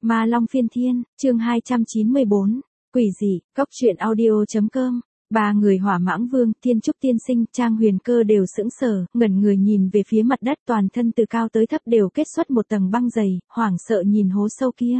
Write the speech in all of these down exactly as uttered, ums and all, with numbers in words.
Ma Long Phiên Thiên, chương hai trăm chín mươi bốn, quỷ dị, cốc truyện audio.com. Ba người Hỏa Mãng Vương, Thiên Trúc Tiên Sinh, Trang Huyền Cơ đều sững sờ, ngẩn người nhìn về phía mặt đất, toàn thân từ cao tới thấp đều kết xuất một tầng băng dày, hoảng sợ nhìn hố sâu kia.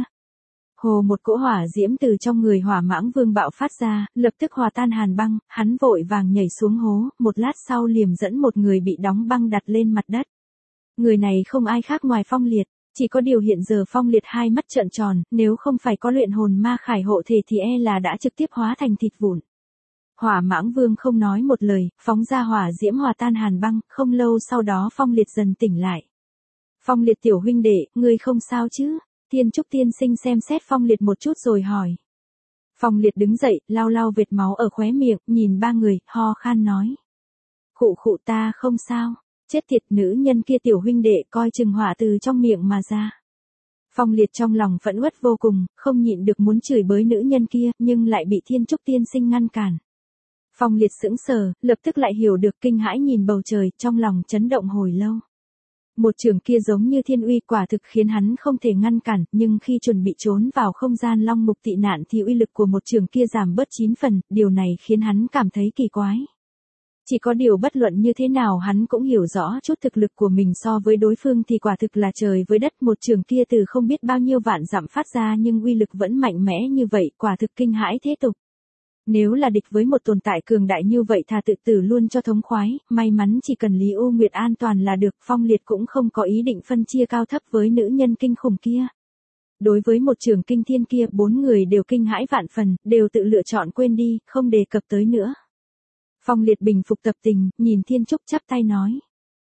Hồ một cỗ hỏa diễm từ trong người Hỏa Mãng Vương bạo phát ra, lập tức hòa tan hàn băng, hắn vội vàng nhảy xuống hố, một lát sau liềm dẫn một người bị đóng băng đặt lên mặt đất. Người này không ai khác ngoài Phong Liệt. Chỉ có điều hiện giờ Phong Liệt hai mắt trợn tròn, nếu không phải có luyện hồn ma khải hộ thể thì e là đã trực tiếp hóa thành thịt vụn. Hỏa Mãng Vương không nói một lời, phóng ra hỏa diễm hòa tan hàn băng, không lâu sau đó Phong Liệt dần tỉnh lại. Phong Liệt tiểu huynh đệ, ngươi không sao chứ? Thiên Trúc Tiên Sinh xem xét Phong Liệt một chút rồi hỏi. Phong Liệt đứng dậy, lau lau vệt máu ở khóe miệng, nhìn ba người, ho khan nói. Khụ khụ ta không sao. Chết tiệt, nữ nhân kia tiểu huynh đệ coi chừng hỏa từ trong miệng mà ra. Phong Liệt trong lòng phẫn uất vô cùng, không nhịn được muốn chửi bới nữ nhân kia, nhưng lại bị Thiên Trúc Tiên Sinh ngăn cản. Phong Liệt sững sờ, lập tức lại hiểu được, kinh hãi nhìn bầu trời, trong lòng chấn động hồi lâu. Một trường kia giống như thiên uy, quả thực khiến hắn không thể ngăn cản, nhưng khi chuẩn bị trốn vào không gian long mục tị nạn thì uy lực của một trường kia giảm bớt chín phần, điều này khiến hắn cảm thấy kỳ quái. Chỉ có điều bất luận như thế nào hắn cũng hiểu rõ chút thực lực của mình so với đối phương thì quả thực là trời với đất, một trường kia từ không biết bao nhiêu vạn dặm phát ra nhưng uy lực vẫn mạnh mẽ như vậy, quả thực kinh hãi thế tục. Nếu là địch với một tồn tại cường đại như vậy thà tự tử luôn cho thống khoái, may mắn chỉ cần Lý U Nguyệt an toàn là được, Phong Liệt cũng không có ý định phân chia cao thấp với nữ nhân kinh khủng kia. Đối với một trường kinh thiên kia, bốn người đều kinh hãi vạn phần, đều tự lựa chọn quên đi, không đề cập tới nữa. Phong Liệt bình phục tập tình, nhìn Thiên Trúc chắp tay nói.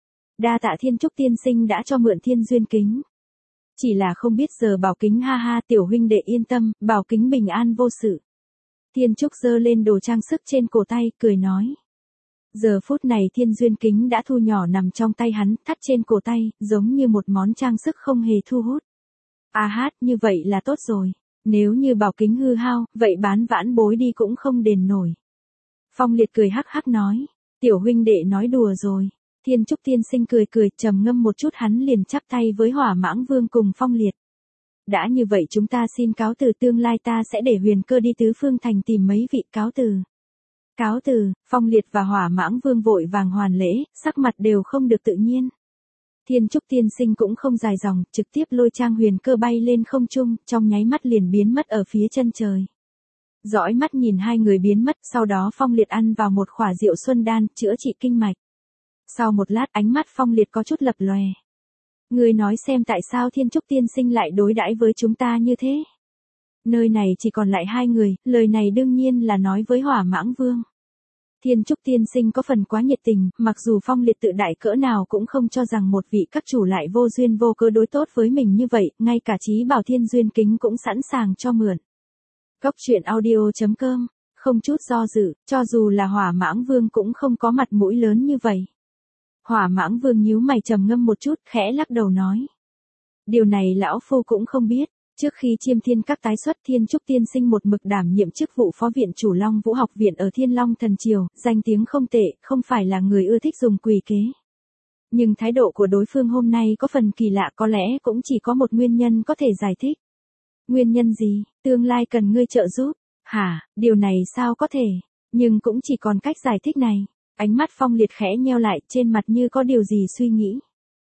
Đa tạ Thiên Trúc Tiên Sinh đã cho mượn Thiên Duyên Kính. Chỉ là không biết giờ Bảo Kính ha ha, tiểu huynh đệ yên tâm, Bảo Kính bình an vô sự. Thiên Trúc giơ lên đồ trang sức trên cổ tay, cười nói. Giờ phút này Thiên Duyên Kính đã thu nhỏ nằm trong tay hắn, thắt trên cổ tay, giống như một món trang sức không hề thu hút. À hát, như vậy là tốt rồi. Nếu như Bảo Kính hư hao, vậy bán vãn bối đi cũng không đền nổi. Phong Liệt cười hắc hắc nói, tiểu huynh đệ nói đùa rồi. Thiên Trúc Tiên Sinh cười cười, trầm ngâm một chút hắn liền chắp tay với Hỏa Mãng Vương cùng Phong Liệt. Đã như vậy chúng ta xin cáo từ, tương lai ta sẽ để Huyền Cơ đi tứ phương thành tìm mấy vị, cáo từ. Cáo từ, Phong Liệt và Hỏa Mãng Vương vội vàng hoàn lễ, sắc mặt đều không được tự nhiên. Thiên Trúc Tiên Sinh cũng không dài dòng, trực tiếp lôi Trang Huyền Cơ bay lên không trung, trong nháy mắt liền biến mất ở phía chân trời. Dõi mắt nhìn hai người biến mất, sau đó Phong Liệt ăn vào một khỏa rượu xuân đan, chữa trị kinh mạch. Sau một lát ánh mắt Phong Liệt có chút lập lòe. Ngươi nói xem tại sao Thiên Trúc Tiên Sinh lại đối đãi với chúng ta như thế? Nơi này chỉ còn lại hai người, lời này đương nhiên là nói với Hỏa Mãng Vương. Thiên Trúc Tiên Sinh có phần quá nhiệt tình, mặc dù Phong Liệt tự đại cỡ nào cũng không cho rằng một vị các chủ lại vô duyên vô cớ đối tốt với mình như vậy, ngay cả Chí Bảo Thiên Duyên Kính cũng sẵn sàng cho mượn. Cốc truyện audio.com, không chút do dự, cho dù là Hỏa Mãng Vương cũng không có mặt mũi lớn như vậy. Hỏa Mãng Vương nhíu mày trầm ngâm một chút, khẽ lắc đầu nói. Điều này lão phu cũng không biết, trước khi Chiêm Thiên Các tái xuất Thiên Trúc Tiên Sinh một mực đảm nhiệm chức vụ phó viện chủ Long Vũ học viện ở Thiên Long Thần Triều, danh tiếng không tệ, không phải là người ưa thích dùng quỷ kế. Nhưng thái độ của đối phương hôm nay có phần kỳ lạ, có lẽ cũng chỉ có một nguyên nhân có thể giải thích. Nguyên nhân gì? Tương lai cần ngươi trợ giúp. Hả, điều này sao có thể? Nhưng cũng chỉ còn cách giải thích này. Ánh mắt Phong Liệt khẽ nheo lại, trên mặt như có điều gì suy nghĩ.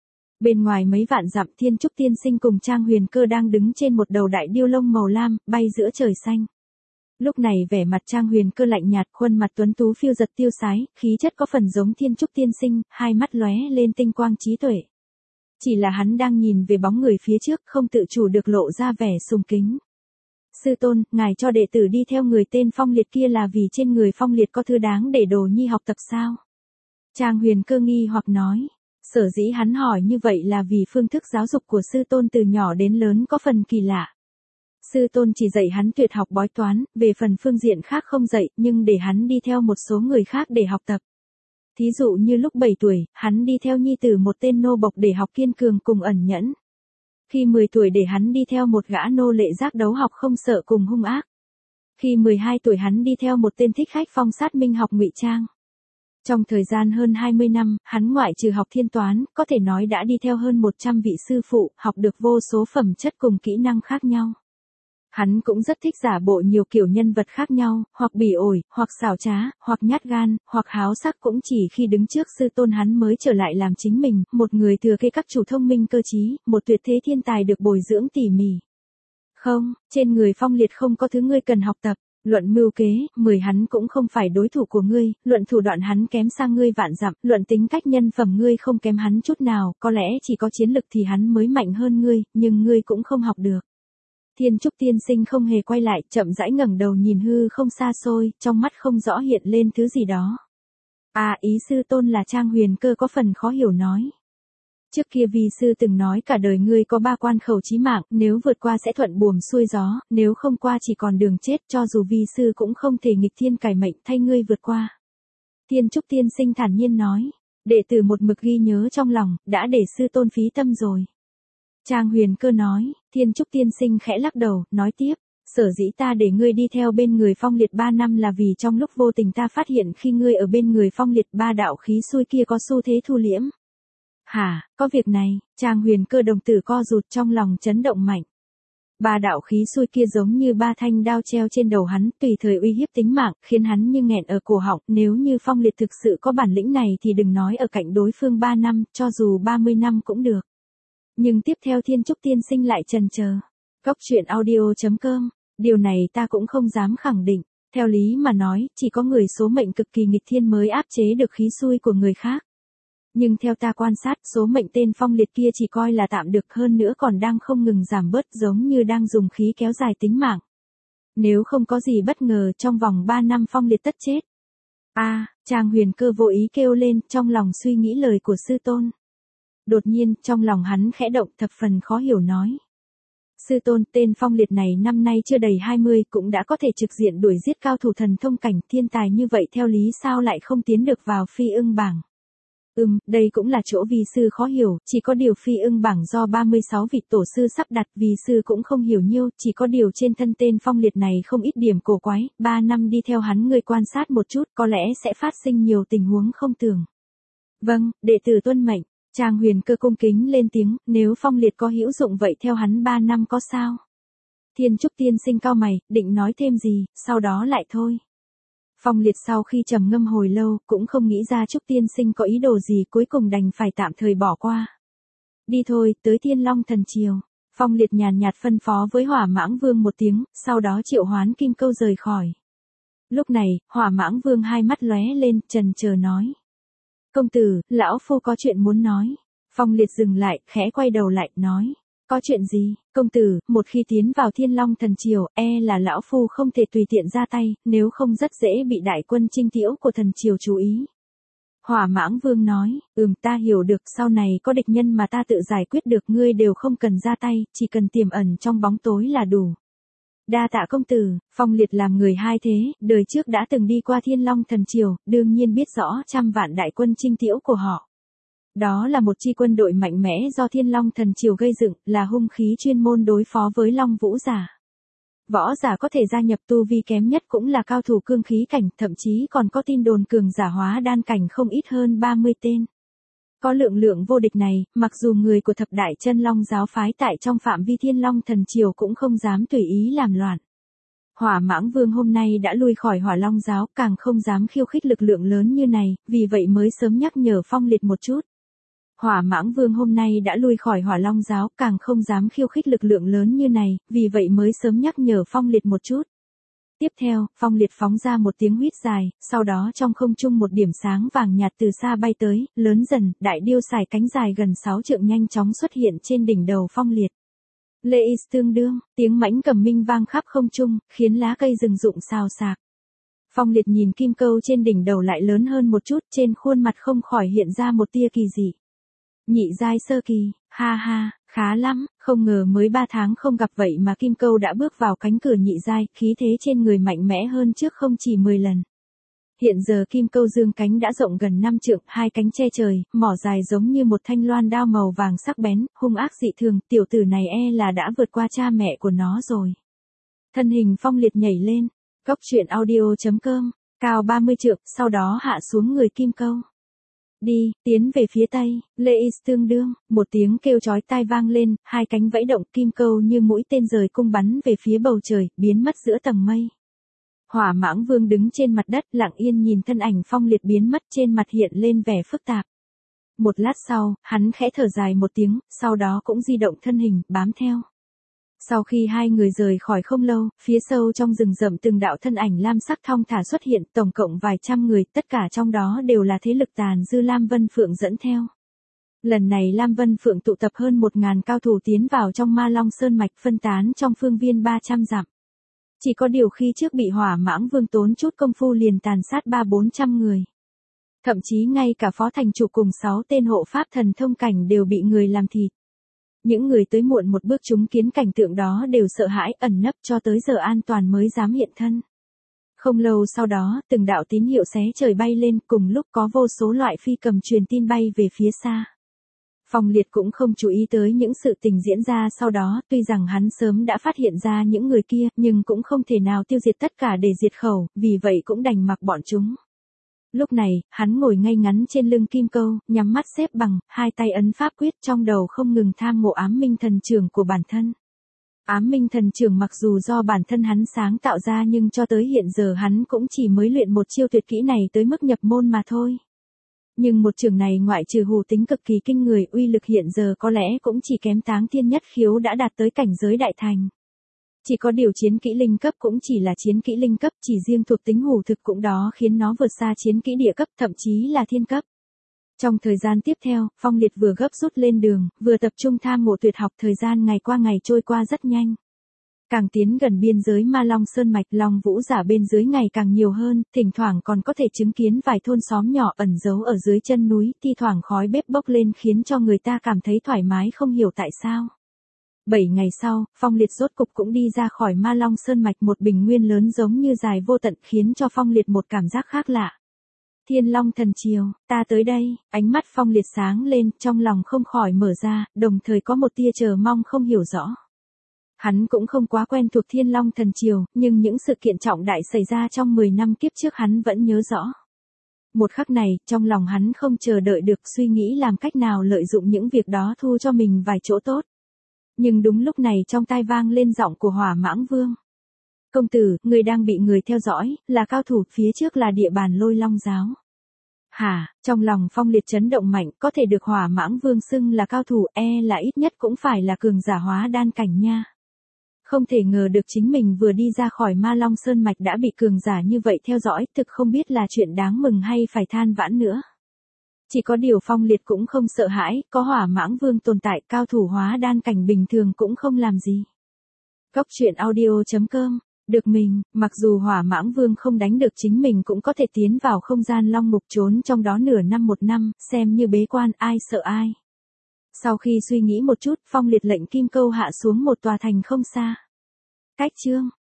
Bên ngoài mấy vạn dặm, Thiên Trúc Tiên Sinh cùng Trang Huyền Cơ đang đứng trên một đầu đại điêu lông màu lam, bay giữa trời xanh. Lúc này vẻ mặt Trang Huyền Cơ lạnh nhạt, khuôn mặt tuấn tú phiêu giật tiêu sái, khí chất có phần giống Thiên Trúc Tiên Sinh, hai mắt lóe lên tinh quang trí tuệ. Chỉ là hắn đang nhìn về bóng người phía trước, không tự chủ được lộ ra vẻ sùng kính. Sư tôn, ngài cho đệ tử đi theo người tên Phong Liệt kia là vì trên người Phong Liệt có thứ đáng để đồ nhi học tập sao? Trang Huyền Cơ nghi hoặc nói. Sở dĩ hắn hỏi như vậy là vì phương thức giáo dục của sư tôn từ nhỏ đến lớn có phần kỳ lạ. Sư tôn chỉ dạy hắn tuyệt học bói toán, về phần phương diện khác không dạy, nhưng để hắn đi theo một số người khác để học tập. Thí dụ như lúc bảy tuổi, hắn đi theo nhi tử một tên nô bộc để học kiên cường cùng ẩn nhẫn. Khi mười tuổi để hắn đi theo một gã nô lệ giác đấu học không sợ cùng hung ác. Khi mười hai tuổi hắn đi theo một tên thích khách phong sát minh học ngụy trang. Trong thời gian hơn hai mươi năm, hắn ngoại trừ học thiên toán, có thể nói đã đi theo hơn một trăm vị sư phụ, học được vô số phẩm chất cùng kỹ năng khác nhau. Hắn cũng rất thích giả bộ nhiều kiểu nhân vật khác nhau, hoặc bỉ ổi, hoặc xảo trá, hoặc nhát gan, hoặc háo sắc, cũng chỉ khi đứng trước sư tôn hắn mới trở lại làm chính mình, một người thừa kế các chủ thông minh cơ trí, một tuyệt thế thiên tài được bồi dưỡng tỉ mỉ. Không, trên người Phong Liệt không có thứ ngươi cần học tập. Luận mưu kế, mười hắn cũng không phải đối thủ của ngươi, luận thủ đoạn hắn kém xa ngươi vạn dặm, luận tính cách nhân phẩm ngươi không kém hắn chút nào, có lẽ chỉ có chiến lực thì hắn mới mạnh hơn ngươi, nhưng ngươi cũng không học được. Thiên Trúc tiên sinh không hề quay lại, chậm rãi ngẩng đầu nhìn hư không xa xôi, trong mắt không rõ hiện lên thứ gì đó. À, ý sư tôn là Trang Huyền Cơ có phần khó hiểu nói. Trước kia vi sư từng nói cả đời ngươi có ba quan khẩu chí mạng, nếu vượt qua sẽ thuận buồm xuôi gió, nếu không qua chỉ còn đường chết, cho dù vi sư cũng không thể nghịch thiên cải mệnh thay ngươi vượt qua. Thiên Trúc tiên sinh thản nhiên nói, đệ tử một mực ghi nhớ trong lòng, đã để sư tôn phí tâm rồi. Trang Huyền Cơ nói, Thiên Trúc tiên sinh khẽ lắc đầu, nói tiếp, sở dĩ ta để ngươi đi theo bên người Phong Liệt ba năm là vì trong lúc vô tình ta phát hiện khi ngươi ở bên người Phong Liệt ba đạo khí xui kia có xu thế thu liễm. Hả, có việc này, Trang Huyền Cơ đồng tử co rụt trong lòng chấn động mạnh. Ba đạo khí xui kia giống như ba thanh đao treo trên đầu hắn, tùy thời uy hiếp tính mạng, khiến hắn như nghẹn ở cổ họng, nếu như Phong Liệt thực sự có bản lĩnh này thì đừng nói ở cạnh đối phương ba năm, cho dù ba mươi năm cũng được. Nhưng tiếp theo Thiên Trúc tiên sinh lại chần chờ. Góc truyện audio chấm com, điều này ta cũng không dám khẳng định, theo lý mà nói, chỉ có người số mệnh cực kỳ nghịch thiên mới áp chế được khí xui của người khác. Nhưng theo ta quan sát, số mệnh tên Phong Liệt kia chỉ coi là tạm được, hơn nữa còn đang không ngừng giảm bớt, giống như đang dùng khí kéo dài tính mạng. Nếu không có gì bất ngờ trong vòng ba năm Phong Liệt tất chết. A, à, Trang Huyền Cơ vô ý kêu lên, trong lòng suy nghĩ lời của sư tôn. Đột nhiên, trong lòng hắn khẽ động, thập phần khó hiểu nói. Sư tôn, tên Phong Liệt này năm nay chưa đầy hai mươi, cũng đã có thể trực diện đuổi giết cao thủ thần thông cảnh, thiên tài như vậy theo lý sao lại không tiến được vào phi ưng bảng. Ừm, đây cũng là chỗ vi sư khó hiểu, chỉ có điều phi ưng bảng do ba mươi sáu vị tổ sư sắp đặt, vi sư cũng không hiểu nhiêu, chỉ có điều trên thân tên Phong Liệt này không ít điểm cổ quái, ba năm đi theo hắn ngươi quan sát một chút, có lẽ sẽ phát sinh nhiều tình huống không tưởng. Vâng, đệ tử tuân mệnh. Trang Huyền Cơ cung kính lên tiếng, nếu Phong Liệt có hữu dụng vậy theo hắn ba năm có sao? Thiên Trúc tiên sinh cau mày, định nói thêm gì, sau đó lại thôi. Phong Liệt sau khi trầm ngâm hồi lâu, cũng không nghĩ ra Trúc tiên sinh có ý đồ gì, cuối cùng đành phải tạm thời bỏ qua. Đi thôi, tới Thiên Long Thần Triều. Phong Liệt nhàn nhạt phân phó với Hỏa Mãng Vương một tiếng, sau đó triệu hoán Kim Câu rời khỏi. Lúc này, Hỏa Mãng Vương hai mắt lóe lên, trần chờ nói. Công tử, lão phu có chuyện muốn nói. Phong Liệt dừng lại, khẽ quay đầu lại, nói. Có chuyện gì, công tử, một khi tiến vào Thiên Long Thần Triều, e là lão phu không thể tùy tiện ra tay, nếu không rất dễ bị đại quân Trinh Tiễu của Thần Triều chú ý. Hỏa Mãng Vương nói, ừm, ta hiểu được, sau này có địch nhân mà ta tự giải quyết được, ngươi đều không cần ra tay, chỉ cần tiềm ẩn trong bóng tối là đủ. Đa tạ công tử. Phong Liệt làm người hai thế, đời trước đã từng đi qua Thiên Long Thần Triều, đương nhiên biết rõ trăm vạn đại quân Trinh Tiễu của họ. Đó là một chi quân đội mạnh mẽ do Thiên Long Thần Triều gây dựng, là hung khí chuyên môn đối phó với Long Vũ giả. Võ giả có thể gia nhập tu vi kém nhất cũng là cao thủ cương khí cảnh, thậm chí còn có tin đồn cường giả hóa đan cảnh không ít hơn ba mươi tên. Có lượng lượng vô địch này, mặc dù người của thập đại chân long giáo phái tại trong phạm vi Thiên Long Thần Triều cũng không dám tùy ý làm loạn. Hỏa Mãng Vương hôm nay đã lui khỏi Hỏa Long giáo, càng không dám khiêu khích lực lượng lớn như này, vì vậy mới sớm nhắc nhở Phong Liệt một chút. Hỏa Mãng Vương hôm nay đã lui khỏi Hỏa Long giáo, càng không dám khiêu khích lực lượng lớn như này, vì vậy mới sớm nhắc nhở Phong Liệt một chút. Tiếp theo, Phong Liệt phóng ra một tiếng huýt dài, sau đó trong không trung một điểm sáng vàng nhạt từ xa bay tới, lớn dần, đại điêu xài cánh dài gần sáu trượng nhanh chóng xuất hiện trên đỉnh đầu Phong Liệt. Lê Is tương đương, tiếng mãnh cầm minh vang khắp không trung, khiến lá cây rừng rụng xào xạc. Phong Liệt nhìn kim câu trên đỉnh đầu lại lớn hơn một chút, trên khuôn mặt không khỏi hiện ra một tia kỳ dị. Nhị giai sơ kỳ, ha ha, khá lắm, không ngờ mới ba tháng không gặp vậy mà kim câu đã bước vào cánh cửa nhị giai, khí thế trên người mạnh mẽ hơn trước không chỉ mười lần. Hiện giờ kim câu dương cánh đã rộng gần năm trượng, hai cánh che trời, mỏ dài giống như một thanh loan đao màu vàng sắc bén, hung ác dị thường, tiểu tử này e là đã vượt qua cha mẹ của nó rồi. Thân hình Phong Liệt nhảy lên, góc truyện audio chấm com, cao ba mươi trượng, sau đó hạ xuống người kim câu. Đi, tiến về phía tây, Lê Is tương đương, một tiếng kêu chói tai vang lên, hai cánh vẫy động kim câu như mũi tên rời cung bắn về phía bầu trời, biến mất giữa tầng mây. Hỏa Mãng Vương đứng trên mặt đất lặng yên nhìn thân ảnh Phong Liệt biến mất, trên mặt hiện lên vẻ phức tạp. Một lát sau, hắn khẽ thở dài một tiếng, sau đó cũng di động thân hình, bám theo. Sau khi hai người rời khỏi không lâu, phía sâu trong rừng rậm từng đạo thân ảnh lam sắc thong thả xuất hiện, tổng cộng vài trăm người, tất cả trong đó đều là thế lực tàn dư Lam Vân Phượng dẫn theo. Lần này Lam Vân Phượng tụ tập hơn một ngàn cao thủ tiến vào trong Ma Long Sơn Mạch, phân tán trong phương viên ba trăm dặm. Chỉ có điều khi trước bị Hỏa Mãng Vương tốn chút công phu liền tàn sát ba bốn trăm người. Thậm chí ngay cả phó thành chủ cùng sáu tên hộ pháp thần thông cảnh đều bị người làm thịt. Những người tới muộn một bước chúng kiến cảnh tượng đó đều sợ hãi ẩn nấp cho tới giờ an toàn mới dám hiện thân. Không lâu sau đó, từng đạo tín hiệu xé trời bay lên, cùng lúc có vô số loại phi cầm truyền tin bay về phía xa. Phong Liệt cũng không chú ý tới những sự tình diễn ra sau đó, tuy rằng hắn sớm đã phát hiện ra những người kia, nhưng cũng không thể nào tiêu diệt tất cả để diệt khẩu, vì vậy cũng đành mặc bọn chúng. Lúc này, hắn ngồi ngay ngắn trên lưng kim câu, nhắm mắt xếp bằng, hai tay ấn pháp quyết, trong đầu không ngừng tham ngộ ám minh thần trưởng của bản thân. Ám minh thần trưởng mặc dù do bản thân hắn sáng tạo ra nhưng cho tới hiện giờ hắn cũng chỉ mới luyện một chiêu tuyệt kỹ này tới mức nhập môn mà thôi. Nhưng một trường này ngoại trừ hù tính cực kỳ kinh người, uy lực hiện giờ có lẽ cũng chỉ kém Táng Thiên Nhất Khiếu đã đạt tới cảnh giới đại thành. Chỉ có điều chiến kỹ linh cấp cũng chỉ là chiến kỹ linh cấp, chỉ riêng thuộc tính hủ thực cũng đó khiến nó vượt xa chiến kỹ địa cấp, thậm chí là thiên cấp. Trong thời gian tiếp theo, Phong Liệt vừa gấp rút lên đường, vừa tập trung tham ngộ tuyệt học, thời gian ngày qua ngày trôi qua rất nhanh. Càng tiến gần biên giới Ma Long Sơn Mạch, Long Vũ giả bên dưới ngày càng nhiều hơn, thỉnh thoảng còn có thể chứng kiến vài thôn xóm nhỏ ẩn giấu ở dưới chân núi, thi thoảng khói bếp bốc lên khiến cho người ta cảm thấy thoải mái không hiểu tại sao. Bảy ngày sau, Phong Liệt rốt cục cũng đi ra khỏi Ma Long Sơn Mạch, một bình nguyên lớn giống như dài vô tận khiến cho Phong Liệt một cảm giác khác lạ. Thiên Long Thần Triều, ta tới đây, ánh mắt Phong Liệt sáng lên, trong lòng không khỏi mở ra, đồng thời có một tia chờ mong không hiểu rõ. Hắn cũng không quá quen thuộc Thiên Long Thần Triều, nhưng những sự kiện trọng đại xảy ra trong mười năm kiếp trước hắn vẫn nhớ rõ. Một khắc này, trong lòng hắn không chờ đợi được, suy nghĩ làm cách nào lợi dụng những việc đó thu cho mình vài chỗ tốt. Nhưng đúng lúc này trong tai vang lên giọng của Hỏa Mãng Vương. Công tử, người đang bị người theo dõi, là cao thủ, phía trước là địa bàn Lôi Long giáo. Hả, trong lòng Phong Liệt chấn động mạnh, có thể được Hỏa Mãng Vương xưng là cao thủ, e là ít nhất cũng phải là cường giả hóa đan cảnh nha. Không thể ngờ được chính mình vừa đi ra khỏi Ma Long Sơn Mạch đã bị cường giả như vậy theo dõi, thực không biết là chuyện đáng mừng hay phải than vãn nữa. Chỉ có điều Phong Liệt cũng không sợ hãi, có Hỏa Mãng Vương tồn tại, cao thủ hóa đan cảnh bình thường cũng không làm gì. Góc truyện audio chấm com, được mình, mặc dù Hỏa Mãng Vương không đánh được chính mình cũng có thể tiến vào không gian long ngục trốn trong đó nửa năm một năm, xem như bế quan, ai sợ ai. Sau khi suy nghĩ một chút, Phong Liệt lệnh kim câu hạ xuống một tòa thành không xa. Cách chương